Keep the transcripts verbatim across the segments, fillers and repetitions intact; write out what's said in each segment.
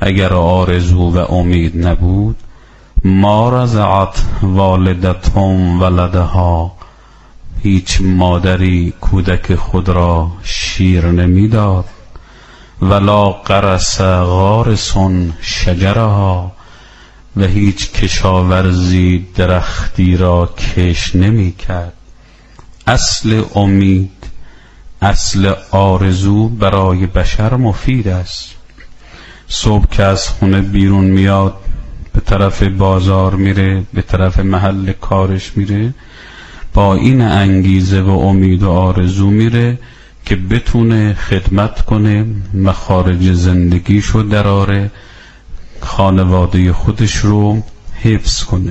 اگر آرزو و امید نبود ما رضعت والدتهم ولدها، هیچ مادری کودک خود را شیر نمیداد. ولا غرس غارس شجرها، و هیچ کشاورزی درختی را کش نمی کرد. اصل امید، اصل آرزو برای بشر مفید است. صبح که از خونه بیرون میاد به طرف بازار میره، به طرف محل کارش میره، با این انگیزه و امید و آرزو میره که بتونه خدمت کنه، مخارج زندگیشو دراره، خانواده خودش رو حفظ کنه.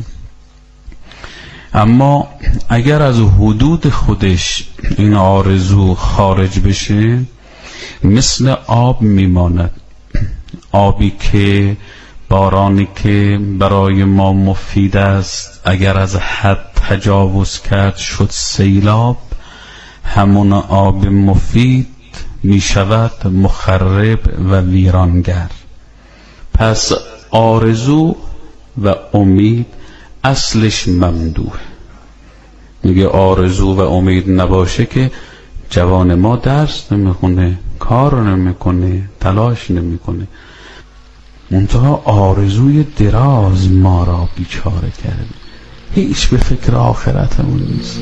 اما اگر از حدود خودش این آرزو خارج بشه مثل آب میماند. آبی که بارانی که برای ما مفید است اگر از حد تجاوز کرد شد سیلاب، همون آب مفید می شود مخرب و ویرانگر. پس آرزو و امید اصلش ممدوح. میگه آرزو و امید نباشه که جوان ما درس نمیخونه، کار نمیکنه، تلاش نمیکنه. منتها آرزوی دراز ما را بیچاره کرده، هیچ به فکر آخرتمون نیست.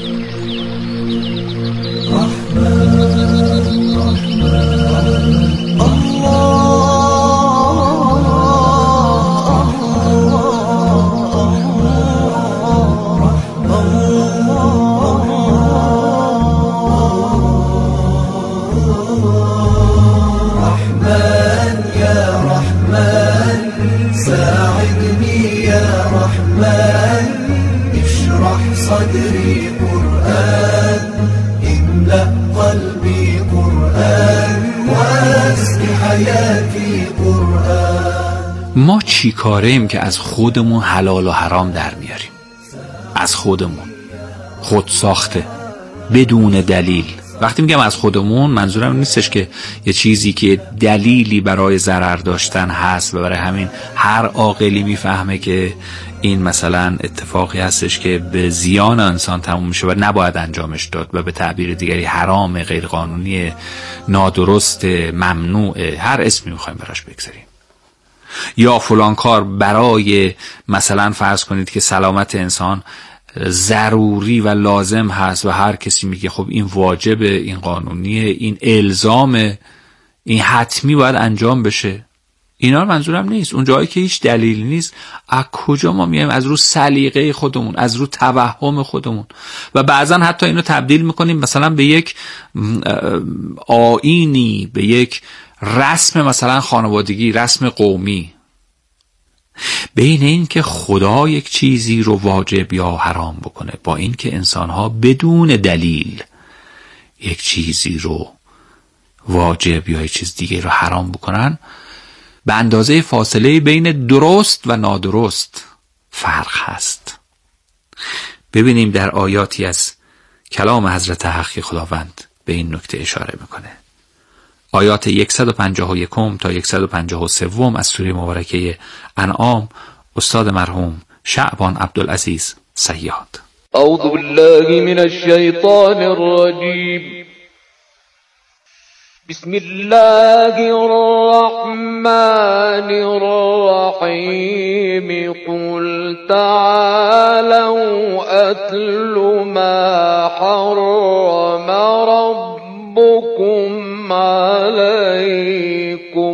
صدري قرآن املأ قلبي قرآن واسق حياتي قرآن. ما چی کاره ایم که از خودمون حلال و حرام در میاریم؟ از خودمون، خود ساخته، بدون دلیل. وقتی میگم از خودمون منظورم نیستش که یه چیزی که دلیلی برای ضرر داشتن هست و برای همین هر عاقلی میفهمه که این مثلا اتفاقی هستش که به زیان انسان تموم میشه و نباید انجامش داد و به تعبیر دیگری حرام، غیرقانونی، نادرست، ممنوع، هر اسمی میخوایم براش بگذاریم. یا فلان کار برای مثلا فرض کنید که سلامت انسان ضروری و لازم هست و هر کسی میگه خب این واجبه، این قانونیه، این الزامه، این حتمی باید انجام بشه. اینا منظورم نیست. اون جایی که هیچ دلیل نیست، از کجا ما میایم از رو سلیقه خودمون، از رو توهم خودمون و بعضا حتی اینو تبدیل میکنیم مثلا به یک آیینی، به یک رسم مثلا خانوادگی، رسم قومی. بین این که خدا یک چیزی رو واجب یا حرام بکنه با این که انسانها بدون دلیل یک چیزی رو واجب یا یک چیز دیگه رو حرام بکنن، به اندازه فاصله بین درست و نادرست فرق هست. ببینیم در آیاتی از کلام حضرت حق خداوند به این نکته اشاره میکنه. آیات صد و پنجاه و یک تا صد و پنجاه و سه از سوره مبارکه انعام، استاد مرحوم شعبان عبدالعزیز صیاد. اعوذ بالله من الشیطان الرجیم. بسم الله الرحمن الرحیم. قل تعالوا اتل ما حرم ربكم عليكم.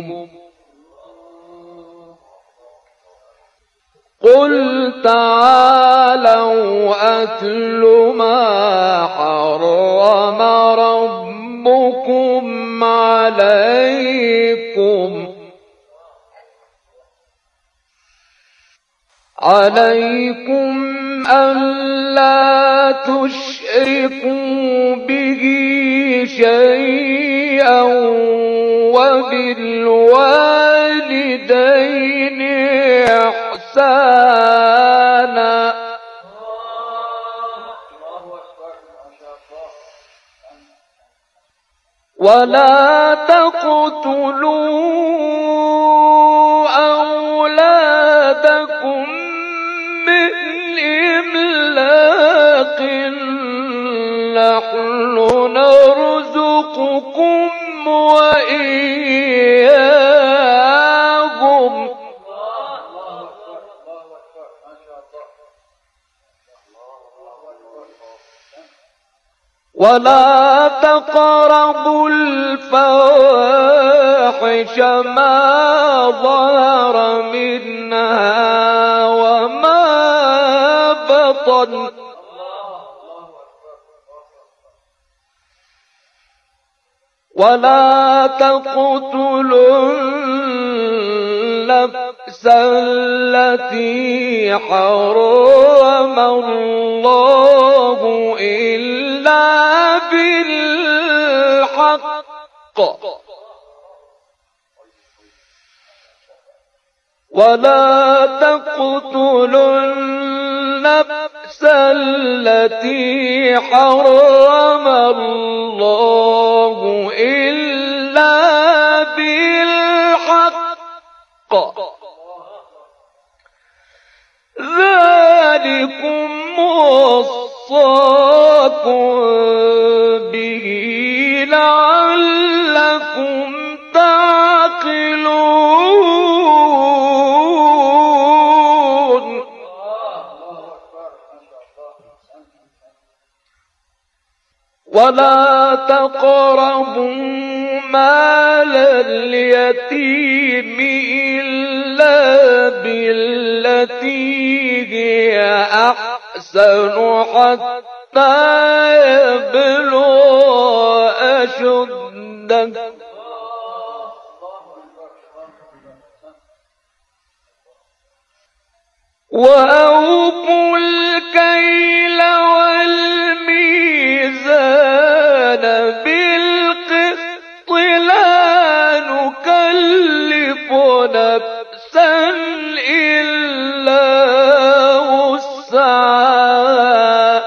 قل تعالوا أتل ما حرم ربكم عليكم عليكم ألا تشركوا به شيئا وبالوالدين إحسانا ولا تقتلوا نحن نرزقكم وإياهم ولا تقربوا الفواحش ما ظهر منها وما بطن ولا تقتلوا النفس التي حرم الله إلا بالحق ولا تقتلوا النفس التي حرم الله إلا بالحق ذلكم وصاكم به لعلكم تعقلون ولا تقربوا مال اليتيم إلا بالتي هي أحسن حتى يبلغ أشده وأوفوا الكيل والميزان بالقسط لا نكلف نفسا إلا وسعها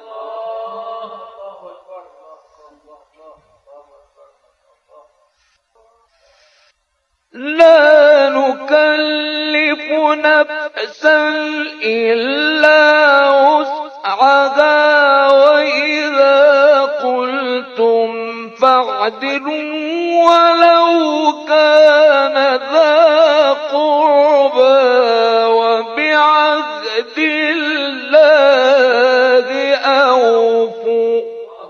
لا نكلف نفسا إلا وسعها وإذا قلتم فاعدلوا ولو كان ذا قربى وبعهد الله أوفوا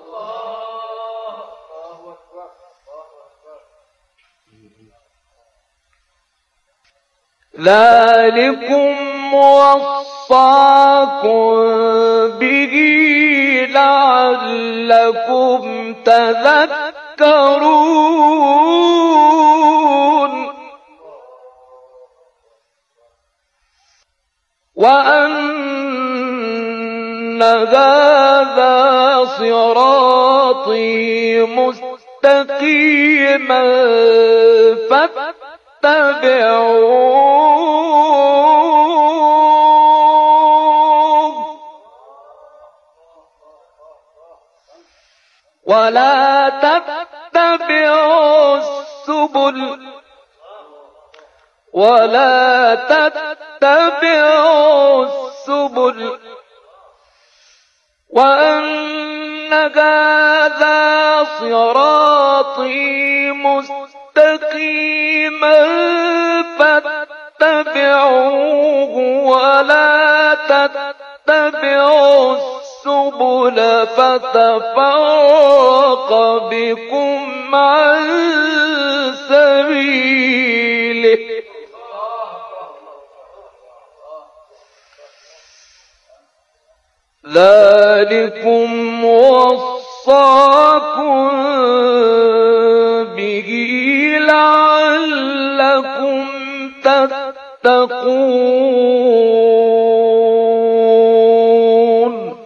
ذلكم وصاكم به لعلكم تذكرون وأن هذا صراطي مستقيما فاتبعوه ولا تتبعوا السبل ولا تتبعوا السبل وأن هذا صراطي مستقيما فاتبعوه ولا تتبعوا السبل فتفرق بكم عن سبيله ذلكم وصاكم به لعلكم تتقون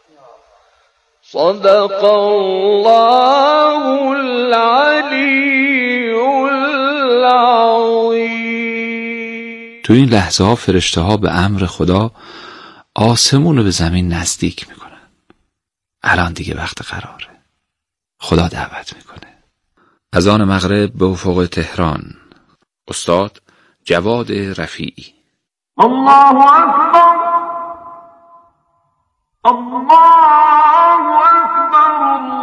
صدق الله العلی العظیم. تو این لحظه ها فرشته ها به امر خدا آسمون رو به زمین نزدیک میکنن. الان دیگه وقت قراره. خدا دعوت میکنه. اذان مغرب به افق تهران. استاد جواد رفیعی. الله اکبر الله اکبر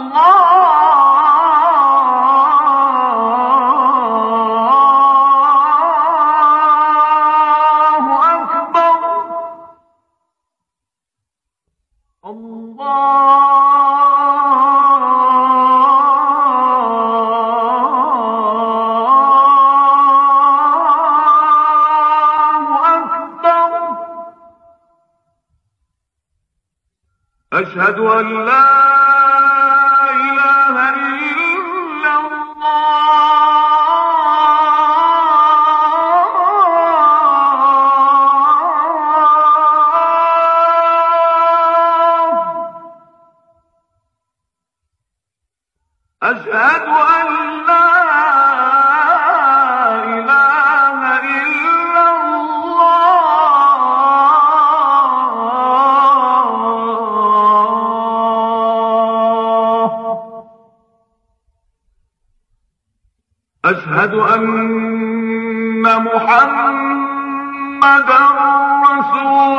أشهد أن لا إله إلا الله. أشهد أن لا إله إلا الله. أشهد أن محمدًا رسول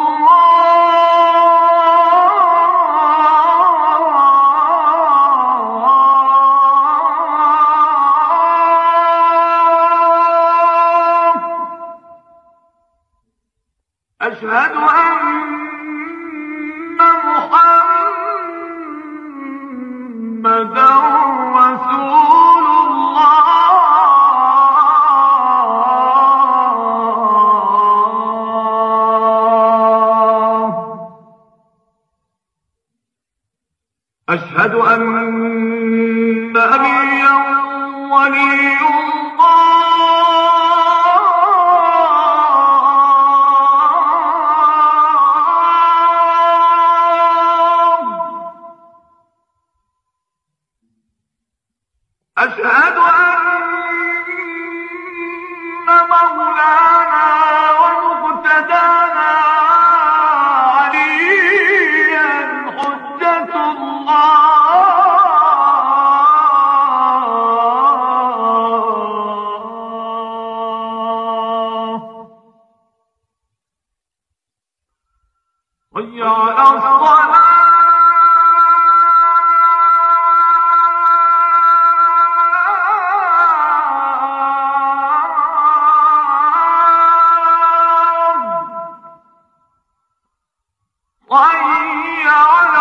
الله. أشهد أن محمدًا رسول الله. أشهد أن عليا ولي الله. أشهد أن مولانا ومقتدانا عليا حجة الله. حي على الصلاة. حي على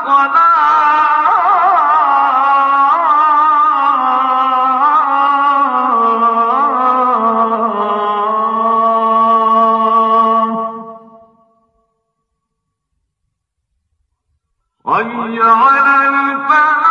الصلاة. حي على الفلاح.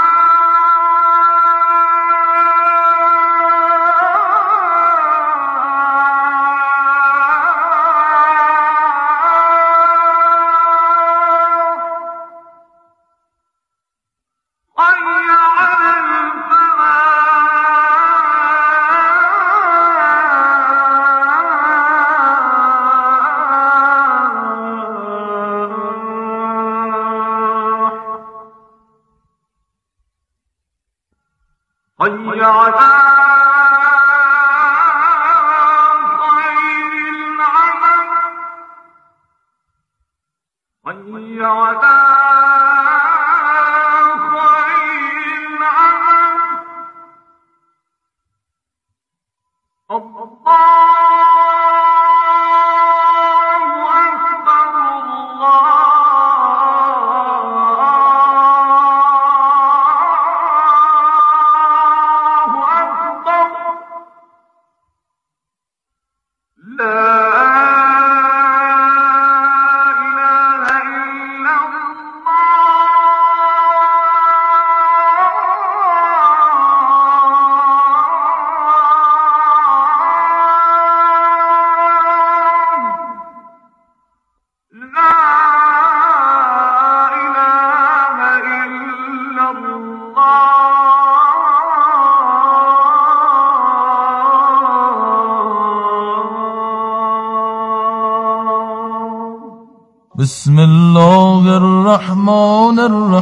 حي على الفلاح. حي على خير العمل. حي على خير العمل. الله أكبر. الله أكبر. لا إله إلا بسم الله الرحمن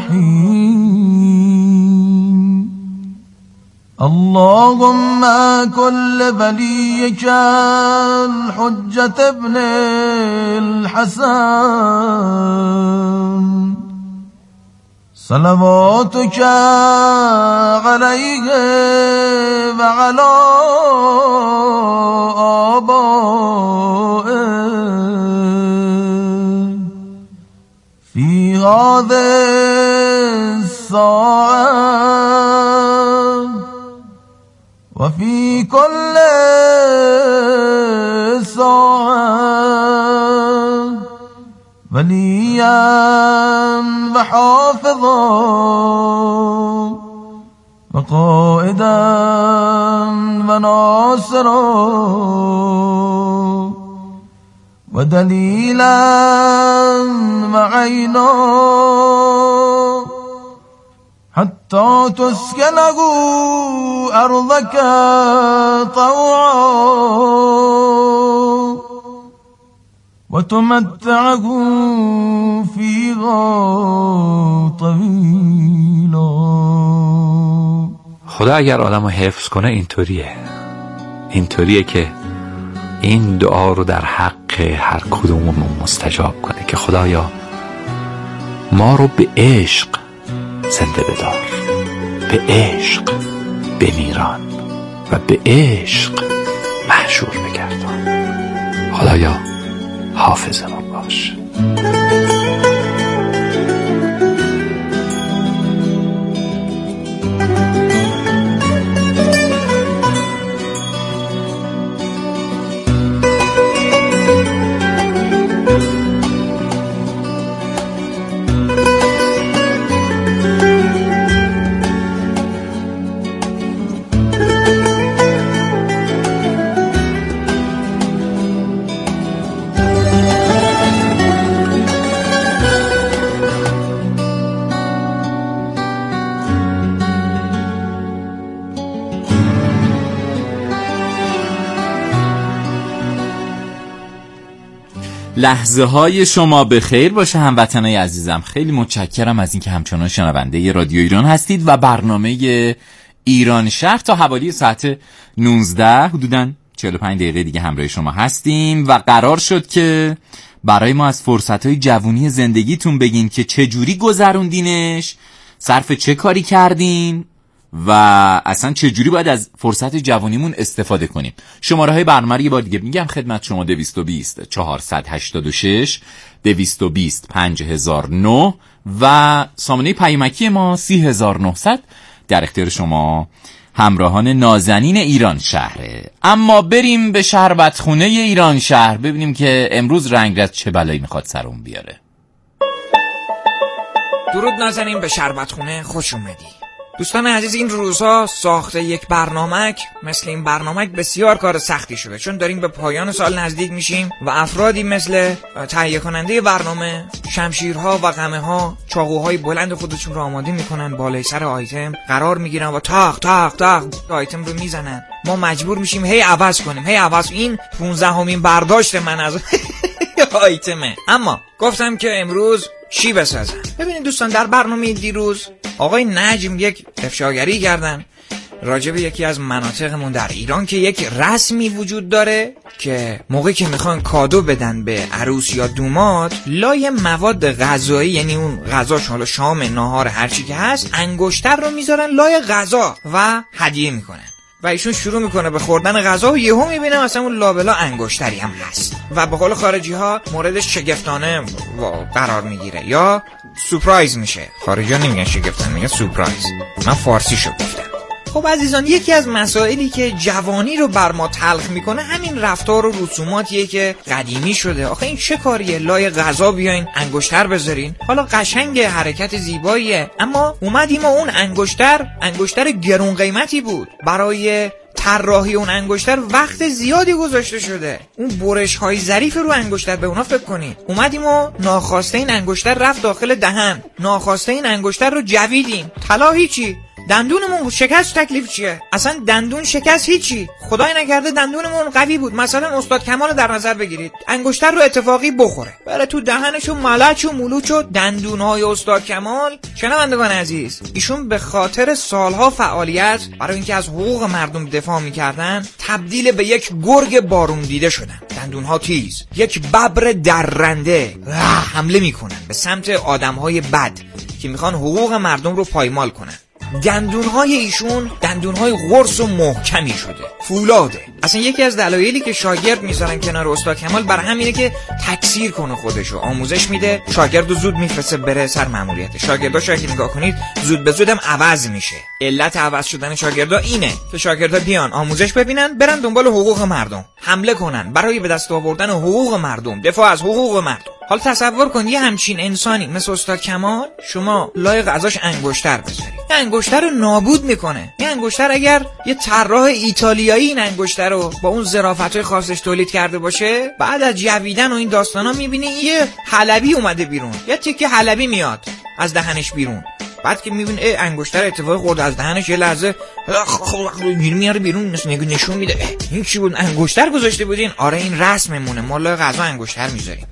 الرحيم. اللهم كل وليك الحجة ابن الحسن صلواتك عليه وعلى آبائه في هذه الساعة وفي كل ساعة وليا وحافظا وقائدا وناصرا ودليلا وعينا حتى تسكنه أرضك طوعا وتمتعه فيها طويلا. خدا اگر آدم رو حفظ کنه اینطوریه اینطوریه که این دعا رو در حق هر کدوممون مستجاب کنه که خدایا ما رو به عشق زنده بدار، به عشق بمیران و به عشق محشور بگردان. خدایا حافظمون باش. لحظه های شما به خیر باشه هموطنای عزیزم. خیلی متشکرم از اینکه همچنان شنونده رادیو ایران هستید و برنامه ایران شهر تا حوالی ساعت نوزده حدوداً چهل و پنج دقیقه دیگه همراه شما هستیم و قرار شد که برای ما از فرصت‌های جوونی زندگیتون بگین که چه جوری گذروندینش، صرف چه کاری کردین و اصلا چه جوری باید از فرصت جوانیمون استفاده کنیم. شماره های برنامه رو یه بار دیگه میگم خدمت شما: دویست و بیست چهارصد و هشتاد و شش دویست و بیست پنج هزار و نه و سامانه پیامکی ما سی هزار و نهصد در اختیار شما همراهان نازنین ایران شهره. اما بریم به شربتخونه ایران شهر ببینیم که امروز رنگرز چه بلایی میخواد سرمون بیاره. درود نازنین، به شربتخونه خوش اومدی. دوستان عزیز، این روزها ساخته یک برنامه مثل این برنامه بسیار کار سختی شده، چون داریم به پایان سال نزدیک میشیم و افرادی مثل تهیه کننده برنامه شمشیرها و قمه ها چاقوهای بلند خودشون رو آماده میکنن، بالای سر آیتم قرار میگیرن و تاق تاق تاق آیتم رو میزنن. ما مجبور میشیم هی عوض کنیم هی عوض. این پونزدهمین برداشت من از آیتمه. اما گفتم که امروز چی بسازم. ببینید دوستان، در برنامه دیروز آقای نجم یک افشاگری کردن راجع به یکی از مناطقمون در ایران که یک رسمی وجود داره که موقعی که میخوان کادو بدن به عروس یا دوماد، لای مواد غذایی، یعنی اون غذاش حالا شام ناهار هر چی که هست، انگشتر رو میذارن لای غذا و هدیه میکنن و ایشون شروع میکنه به خوردن غذا و یهو میبینه مثلا اون لابلا انگشتری هم هست و به قول خارجی ها موردش شگفتانه قرار میگیره یا سورپرایز میشه. خارجی ها نمیگن شگفتانه، میگن سورپرایز. من فارسی شو گفتم. خب عزیزان، یکی از مسائلی که جوانی رو بر ما تلخ میکنه همین رفتار و رسوماتیه که قدیمی شده. آخه این چه کاریه؟ لای غذا بیاین انگشتر بذارین. حالا قشنگ، حرکت زیباییه، اما اومدیم و اون انگشتر انگشتر گرون قیمتی بود. برای طراحی اون انگشتر وقت زیادی گذاشته شده. اون برش های ظریف رو انگشتر، به اونا فکر کنین. اومدیم و ناخواسته این انگشتر رفت داخل دهن، ناخواسته این انگشتر رو جویدیم. طلا هیچی، دندونمون شکست. تکلیف چیه؟ اصلا دندون شکست هیچی. خدای نکرده دندونمون قوی بود. مثلا استاد کمال رو در نظر بگیرید، انگشتر رو اتفاقی بخوره بره تو دهنشو ملچ و ملوچ و دندونهای استاد کمال. شنوندگان عزیز، ایشون به خاطر سالها فعالیت برای اینکه از حقوق مردم دفاع میکردن تبدیل به یک گرگ بارون دیده شدن. دندونها تیز، یک ببر درنده حمله میکنن به سمت آدمهای بد که میخوان حقوق مردم رو پایمال کنن. دندونهای ایشون دندونهای قرص و محکمی شده، فولاده. اصلا یکی از دلایلی که شاگرد میذارن کنار استاد کمال بر همینه که تکثیر کنه خودشو، آموزش میده، شاگردو زود میفرسته بره سر مأموریت. شاگردا شاید نگاه کنید زود به زودم عوض میشه. علت عوض شدن شاگردا اینه که شاگردا بیان آموزش ببینن، برن دنبال حقوق مردم، حمله کنن برای به دست آوردن حقوق مردم، دفاع از حقوق مردم. حالا تصور کن یه همچین انسانی مثل استاد کمال شما لایق ازش انگشتر بذاری، یه انگشتر رو نابود میکنه. یه انگشتر اگر یه طراح ایتالیایی این انگشتر رو با اون ظرافت‌های خاصش تولید کرده باشه، بعد از جویدن و این داستانا میبینی یه حلبی اومده بیرون، یه تیکه حلبی میاد از دهنش بیرون. بعد که میبینی انگشتر اتفاقی خورده از دهنش، یه لحظه میاره بیرون، مثل نشون میده این چی بود، انگشتر گذاشته بودین؟ آره این رسممونه، ما لای غذا انگشتر میذاریم.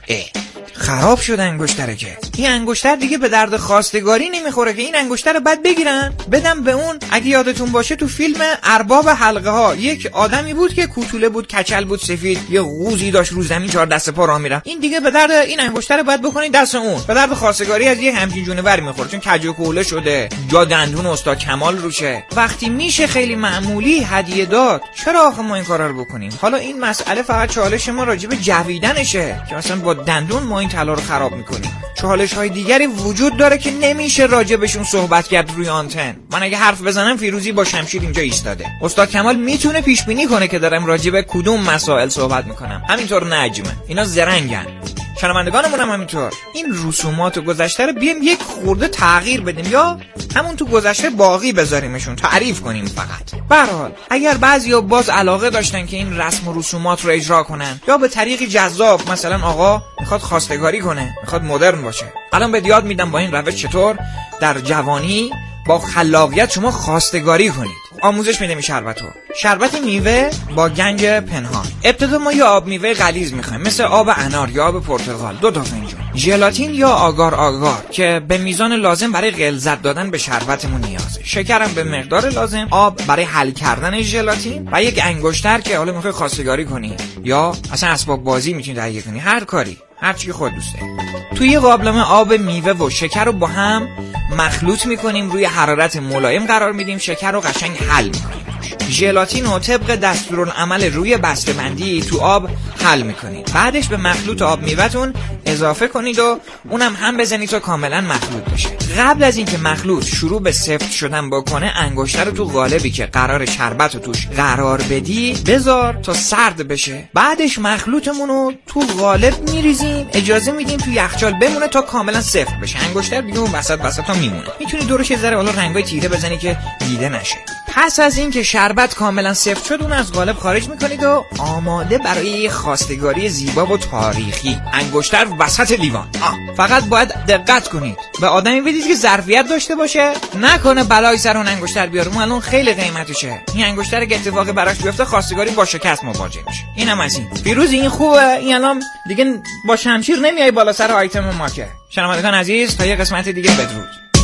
خراب شد انگشتره که این انگشتر دیگه به درد خواستگاری نمیخوره که این انگشتر رو بعد بگیرن بدم به اون. اگه یادتون باشه تو فیلم ارباب حلقه ها یک آدمی بود که کوتوله بود، کچل بود، سفید، یه قوزی داشت رو زمین چهار دست پا راه میرفت. این دیگه به درد این انگشتر رو بعد بکنید دست اون، به درد خواستگاری از یه همچین جونور میخوره، چون کج و کوله شده، جا دندون استاد کمال روشه. وقتی میشه خیلی معمولی هدیه داد، چرا آخه ما این کارا رو بکنیم؟ حالا این مسئله فقط چالش ما راجع به جویدنشه که مثلا با دندون ما این طلا رو خراب میکنیم. چالش های دیگری وجود داره که نمیشه راجع بهشون صحبت کرد روی آنتن. من اگه حرف بزنم فیروزی با شمشیر اینجا ایستاده. استاد کمال میتونه پیش بینی کنه که دارم راجع به کدوم مسائل صحبت میکنم. همینطور نجمه، اینا زرنگن. شنوندگانمون هم همینطور. این رسومات و گذشته رو بیایم یک خورده تغییر بدیم یا همون تو گذشته باقی بذاریمشون، تعریف کنیم فقط. به هر حال اگر بعضیا باز علاقه داشتن که این رسم و رسومات رو اجرا کنن یا به طریقی جذاب، مثلا آقا میخواد خواستگاری کنه، میخواد مدرن باشه، الان به یاد میدم با این روش چطور در جوانی با خلاقیت شما خواستگاری کنید. آموزش میدم این شربتو. شربت میوه با گنج پنهان. ابتدا ما یا آب میوه غلیظ میخوایم مثل آب انار یا آب پرتقال دو تا فنجون، ژلاتین یا آگار آگار که به میزان لازم برای غلظت دادن به شربتمون نیازه، شکرم به مقدار لازم، آب برای حل کردن ژلاتین و یک انگشتر که حالا میخوای خواستگاری کنی یا اصلا اسباب بازی میتونی تهیه کنی، هر کاری هر چی خود دوست داری. توی یه قابلمه آب میوه و شکر رو با هم مخلوط میکنیم، روی حرارت ملایم قرار میدیم، شکر رو قشنگ حل میکنیم. ژلاتین رو طبق دستورالعمل روی بسته‌بندی تو آب حل میکنید. بعدش به مخلوط آب میوه‌تون اضافه کنید و اونم هم بزنید تا کاملا مخلوط بشه. قبل از اینکه مخلوط شروع به سفت شدن بکنه، انگشتر رو تو قالبی که قرار شربت رو توش قرار بدی بذار تا سرد بشه. بعدش مخلوطمون رو تو قالب میریزیم، اجازه میدیم تو یخچال بمونه تا کاملا سفت بشه. انگشتر دیگه اون وسط وسطا میمونه. میتونی دورش یه ذره حالا رنگای تیره بزنی که دیده نشه. پس از اینکه شربت کاملا سفت شد، اون از قالب خارج میکنید و آماده برای خواستگاری زیبا و تاریخی. انگشتر وسط لیوان. آه. فقط باید دقت کنید به آدمی بدید که ظرفیت داشته باشه، نکنه بلای سر اون انگشتر بیاره. اون الان خیلی قیمتشه. این انگشتر که اتفاقی براش بیفته خواستگاری با شکست مواجه میشه. اینم از این. فیروز این خوبه. این الان دیگه با شمشیر نمیای بالا سر آیتم ما که. شنوندگان عزیز تا یه قسمت دیگه بدرود.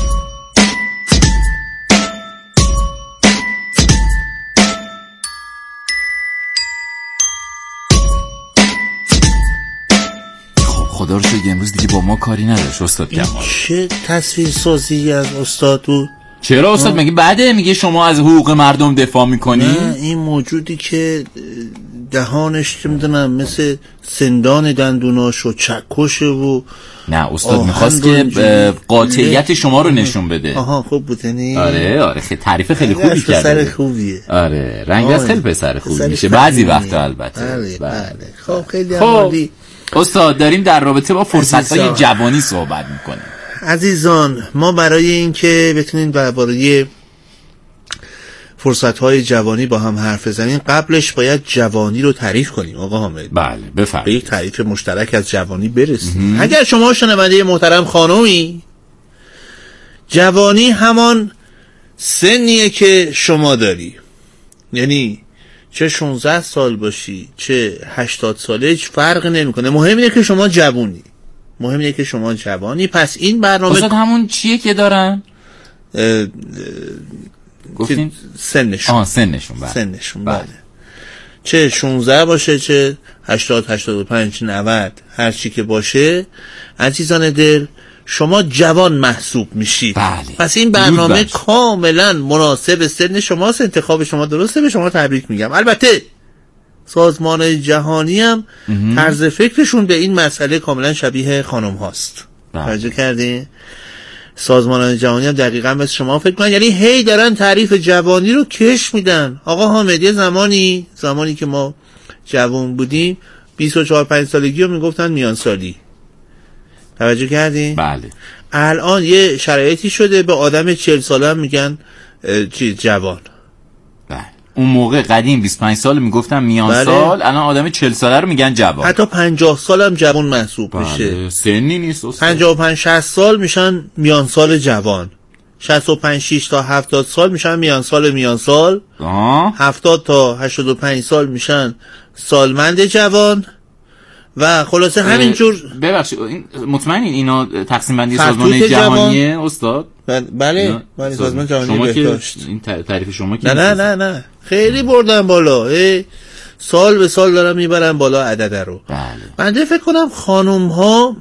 خدا رو شکر امروز دیگه با ما کاری نداشت استاد کمال. چه تصویر سازی از استاد بود؟ چرا استاد مگه بعده میگه شما از حقوق مردم دفاع میکنی؟ نه این موجودی که دهانش که میدونم مثل سندان دندوناش و چکشه و نه استاد میخواست که قاطعیت شما رو نشون بده. آها خوب بود یعنی. آره آره خیلی تعریف خیلی خوبی کرده. پسر خوبیه. آره رنگ از خیلی پسر خوبی میشه بعضی وقتا البته. بله بله. خب خیلی خب. عالی. استاد داریم در رابطه با فرصت‌های جوانی صحبت میکنیم. عزیزان ما برای اینکه بتونیم درباره فرصت‌های جوانی با هم حرف بزنیم قبلش باید جوانی رو تعریف کنیم آقا حامد. بله بفرمایید. به یک تعریف مشترک از جوانی برسیم. اگر شما شنونده محترم خانومی، جوانی همان سنیه که شما داری، یعنی چه شانزده سال باشی چه هشتاد ساله هیچ فرق نمیکنه، مهم اینه که شما جوانی، مهم اینه که شما جوانی. پس این برنامه استاد همون چیه که دارن اه اه گفتین سنشون آه سنشون بله سنشون بله, بله. چه شانزده باشه چه هشتاد هشتاد و پنج نود هر چی که باشه، عزیزان دل شما جوان محسوب میشید. بله. پس این برنامه کاملا مناسب سن شماست. انتخاب شما درسته، به شما تبریک میگم. البته سازمان جهانی هم طرز فکرشون به این مسئله کاملا شبیه خانم هاست. توجه کردین؟ سازمان جهانی هم دقیقا مثل شما فکر کنن، یعنی هی دارن تعریف جوانی رو کش میدن. آقا حامدی زمانی زمانی که ما جوان بودیم بیست و چهار پنج سالگی رو میگفتن میان سالی. توجه کردین؟ بله. الان یه شرایطی شده به آدم چهل ساله هم میگن چیز جوان. بله. اون موقع قدیم بیست و پنج سال میگفتن میان بله. سال، الان آدم چهل ساله رو میگن جوان. حتی پنجاه سال هم جوان محسوب بله. میشه. سنی نیست اصلا. پنجاه و پنج شصت سال میشن میان سال جوان. شصت و پنج شش تا هفتاد سال میشن میان سال میان سال. آه. هفتاد تا هشتاد و پنج سال میشن سالمند جوان. و خلاصه همینجور. ببخشید مطمئنین اینا تقسیم بندی سازمان جهانیه استاد؟ بله بله سازمان جهانی بهداشت. این تعریف شما که نه نه نه نه خیلی بردن بالا. سال به سال دارن میبرن بالا عدد رو. بله. من فکر کنم خانم ها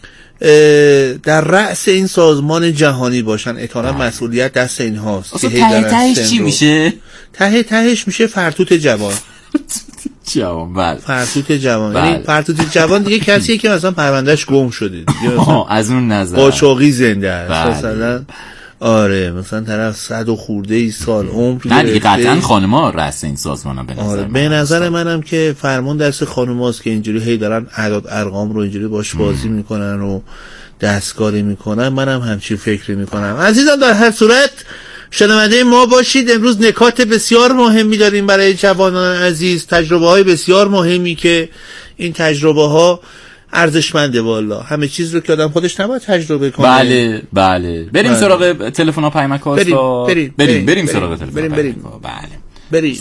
در رأس این سازمان جهانی باشن. احتمالاً مسئولیت دست این هاست. اصلا ته تهش چی میشه؟ ته تهش میشه فرتوت جوان. جوان بله. فرتوت جوان بله. یعنی فرتوت جوان دیگه کسیه که مثلا پروندهش گم شده دیگه از اون نظر قاچاقی زنده است بله. مثلا آره مثلا طرف صد و خورده ای سال عمر نه دیگه قطعا خانم‌ها رأس این سازمانم به نظر آره. من به نظر منم که فرمان دست خانم‌هاست که اینجوری هی دارن اعداد ارقام رو اینجوری باش بازی م. میکنن و دستکاری میکنن. منم همچین فکری میکنم. عزیزان در هر صورت شنونده ما باشید. امروز نکات بسیار مهمی داریم برای جوانان عزیز، تجربه های بسیار مهمی که این تجربه ها ارزشمنده. والا همه چیز رو که آدم خودش نباید تجربه کنه. بله بله. بریم بله. سراغ تلفن ها پیامک ها. بریم بریم بریم بریم, بریم سراغ تلفن. بریم بریم بله بریم.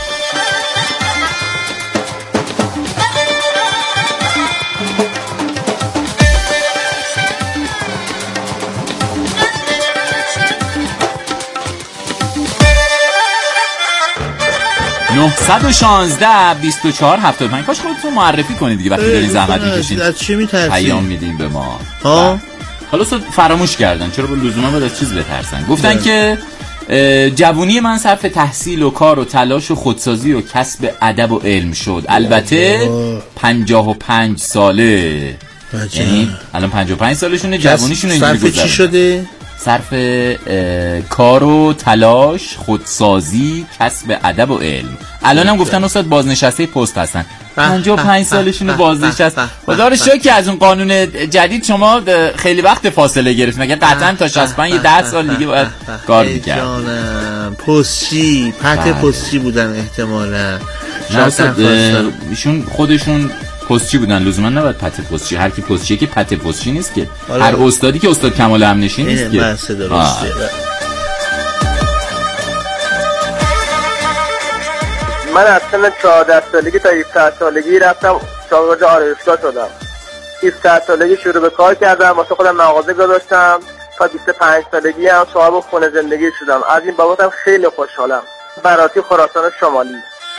نه یک شش بیست و چهار هفتاد و پنج. کاش خودتون معرفی کنید دیگه وقتی دارین زحمت میکشین. از چی میترسین؟ پیام میدین به ما. ها حالا صد فراموش کردن. چرا به لزوما باید از چیز بترسن؟ گفتن که جوونی من صرف تحصیل و کار و تلاش و خودسازی و کسب ادب و علم شد. البته پنجاه و پنج ساله. یعنی الان پنجاه و پنج سالشونه، جوونیشون اینجوری گذره. صرف چی شده؟ صرف کار و تلاش، خودسازی، کسب ادب و علم. الان هم گفتن استاد بازنشسته پست هستن. پنجاه و پنج سالشون بازنشست. خدا رو شکر که از اون قانون جدید شما خیلی وقت فاصله گرفت. مگه قطعا تا شصت و پنج یه ده سال دیگه باید کار می‌کرد. جانم پستچی، پت پستچی بودن احتمالاً. نه ایشون خودشون پستچی بودن، لزوما نباید پت پستچی. هر کی پستچیه که پت پستچی نیست که. هر استادی که استاد کمال امنشی نیست که. بس درسته. من از سن چهارده سالگی تا هفده سالگی رفتم شاگرد آرایشگاه شدم. هفده سالگی شروع به کار کردم، واسه خودم مغازه گذاشتم. تا بیست و پنج سالگی هم صاحب خونه زندگی شدم. از این بابتم خیلی خوشحالم. براتی خراسان شمالی.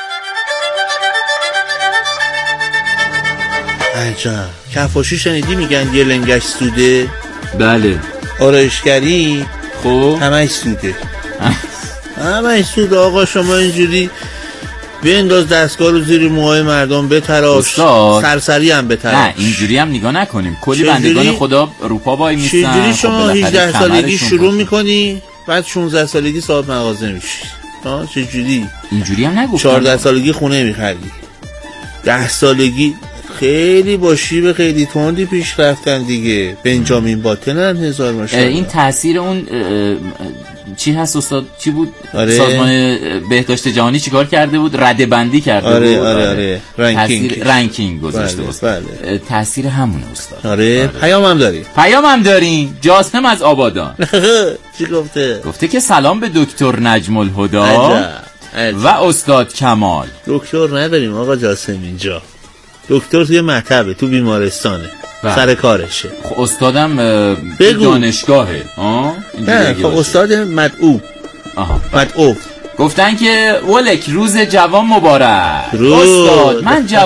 عجب. کفاشی شنیدی میگن یه لنگش سوده؟ بله. آرایشگری خب همش سوده. همش سوده. آقا شما اینجوری بینداز دستگاه رو زیر موهای مردم بتراش، سرسری هم بتراش. نه اینجوری هم نگاه نکنیم. کلی بندگان خدا روپا وای میستن. چجوری شما هجده سالگی شروع میکنی بعد شانزده سالگی صاحب مغازه میشی؟ ها چجوری؟ اینجوری هم نگفتم. چهارده سالگی خونه میخری، ده سالگی خیلی با شیب خیلی تندی پیش رفتن دیگه. بنجامین باتن هزار ماشاءالله. این تاثیر اون چی هست استاد؟ چی بود؟ آره. سازمان بهداشت جهانی چیکار کرده بود؟ رده بندی کرده آره بود. آره آره رنکینگ رنکینگ گذاشته بود. بله بله. تاثیر همونه استاد. آره, آره. پیام هم داریم. پیام هم داریم. جاسم از آبادان. چی گفته؟ گفته که سلام به دکتر نجم الهدا و استاد کمال. دکتر نداریم آقا جاسم اینجا. دکتر توی مطبه، تو بیمارستانه. بله. سر کارشه. خب استادم دانشگاهه. ها نه خب استاد مدعو. آها مدعو. گفتن که ولک روز جوان مبارک. روز. استاد من جوان